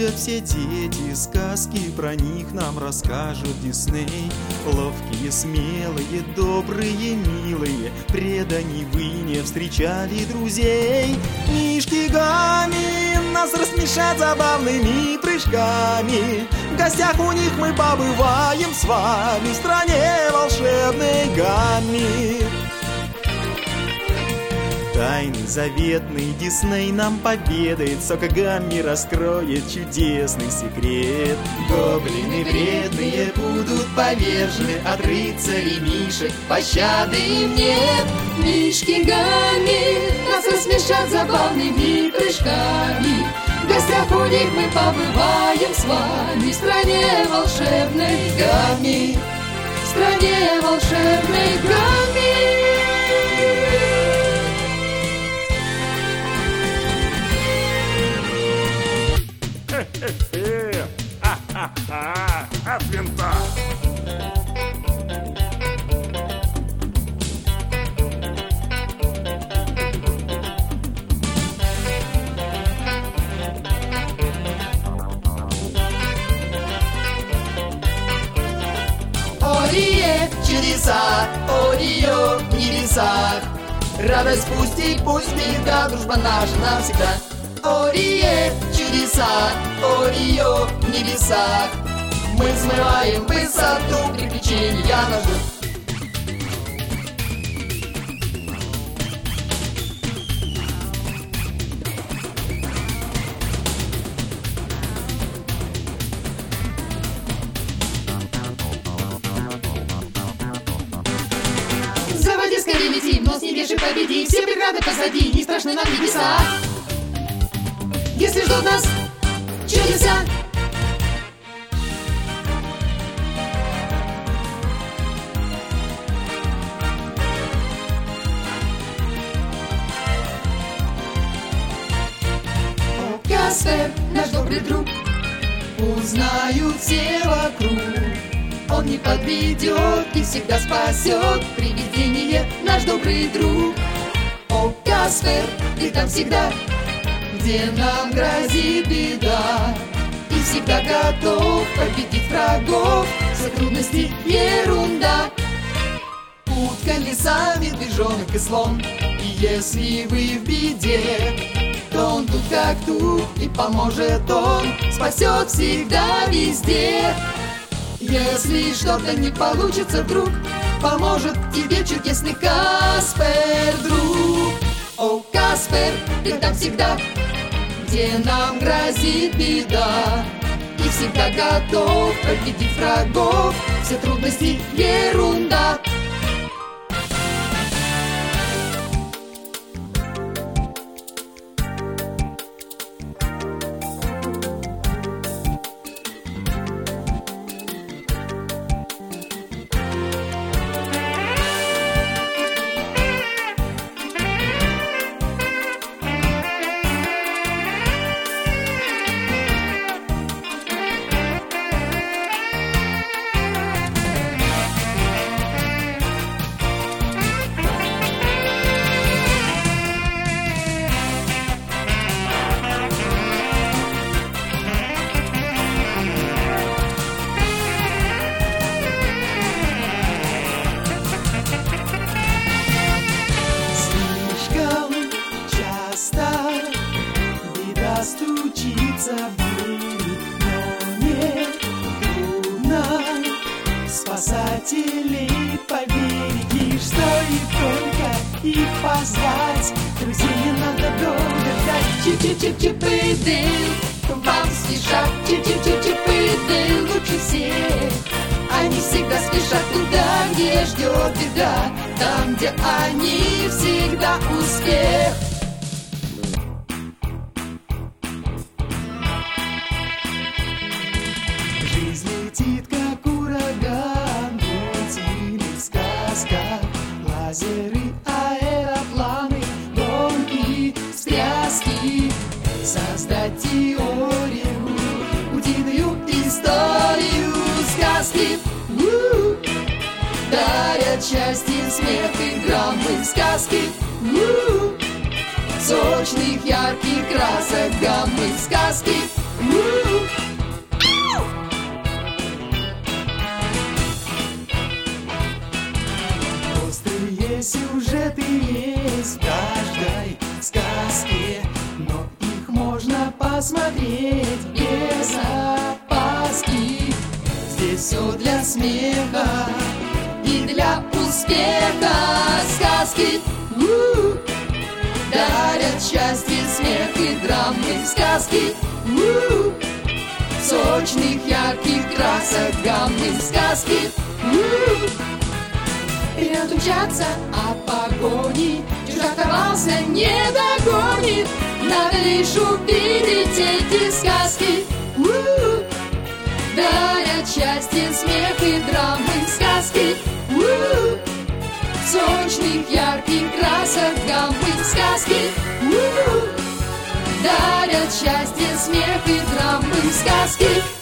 Любят все дети сказки, про них нам расскажут Дисней. Ловкие, смелые, добрые, милые, преданий вы не встречали друзей. Мишки Гамми нас рассмешат забавными прыжками. В гостях у них мы побываем с вами в стране волшебной Гамми. Тайный, заветный Дисней нам поведает, Сока Гамми раскроет чудесный секрет. Гоблины вредные будут повержены от рыцарей мишек, пощады им нет. Мишки Гамми нас рассмешат забавными прыжками. В гостях у них мы побываем с вами в стране волшебной Гамми, в стране волшебной Гамми. От винта. Орие, чудеса, Орио, небеса. Радость пусть беда, дружба наша навсегда. Орие, чудеса, Орио, в небесах. Мы взмываем в высоту, приключения нас ждут. Заводи скорее, лети, но с небес победи. Все преграды позади, не страшны нам небеса. Если ждут нас чудеса. О, Каспер, наш добрый друг, узнают все вокруг. Он не подведет и всегда спасет. Привидение, наш добрый друг. О, Каспер, ты там всегда, где нам грозит беда, и всегда готов победить врагов. Все трудности ерунда. Утка, лиса, медвежонок и слон. И если вы в беде, то он тут как тут, и поможет он, спасет всегда везде. Если что-то не получится вдруг, поможет тебе чудесный Каспер, друг. О, Каспер, ты там всегда, где нам грозит беда, и всегда готов победить врагов. Все трудности ерунда. Стучится в дверь, но нет, трудно спасателей поберегишь. Стоит только их позвать, друзей не надо долго ждать. Чип-чип-чип-чип и Дейл вам спешат. Чип-чип-чип-чип и Дейл лучше всех. Они всегда спешат туда, где ждет беда, там, где они всегда успех. Летит, как ураган, мультфильмы в сказках, лазеры, аэропланы, гонки, встряски. Создать теорию, утиную историю, сказки дарят счастье, смех и граммы. Сказки сочных, ярких красок, гаммы. Сказки все сюжеты есть в каждой сказке, но их можно посмотреть без опаски. Здесь все для смеха и для успеха. Сказки дарят счастье, смех и драмы. Сказки сочных, ярких красок гаммы. Сказки вперед умчаться от погони, чужак ворвался, не догонит. Надо лишь увидеть эти сказки. Дарят счастье, смех и драмы. Сказки сочных, ярких красок гаммы. Сказки дарят счастье, смех и драмы. Сказки.